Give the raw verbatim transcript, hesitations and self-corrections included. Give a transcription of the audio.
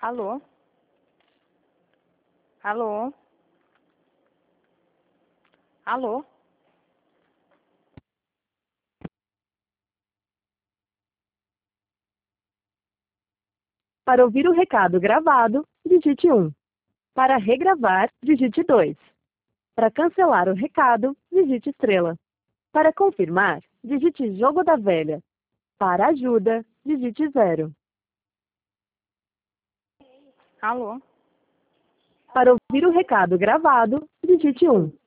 Alô? Alô? Alô? Para ouvir o recado gravado, digite um. Para regravar, digite dois. Para cancelar o recado, digite estrela. Para confirmar, digite jogo da velha. Para ajuda, digite zero. Alô? Para ouvir o recado gravado, digite um.